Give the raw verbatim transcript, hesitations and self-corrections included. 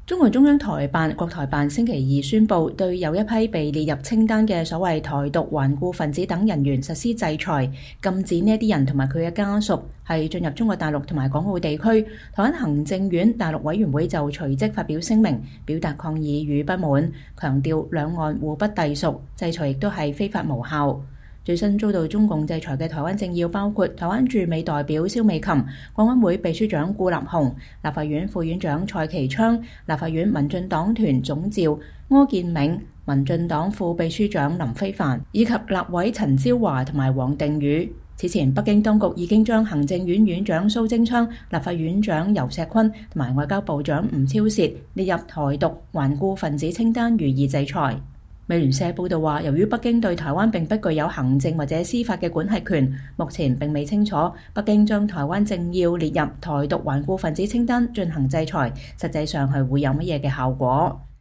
中共中央台辦、國台辦星期二宣布，對有一批被列入清單嘅所謂台獨頑固分子等人員實施制裁，禁止呢啲人同埋佢嘅家屬係進入中國大陸同埋港澳地區。台灣行政院大陸委員會就隨即發表聲明，表達抗議與不滿，強調兩岸互不隸屬，制裁亦都係非法無效。最新遭到中共制裁嘅台灣政要包括台灣駐美代表蕭美琴、國安會秘書長顧立雄、立法院副院長蔡其昌、立法院民進黨團總召柯建銘、民進黨副秘書長林飛帆，以及立委陳椒華同埋黃定宇。此前，北京當局已經將行政院院長蘇貞昌、立法院長游錫堃同埋外交部長吳釗燮列入台獨頑固分子清單，予以制裁。美聯社報道話，由於北京對台灣並不具有行政或者司法嘅管轄權，目前並未清楚北京將台灣政要列入台獨頑固分子清單進行制裁，實際上係會有乜嘢嘅效果。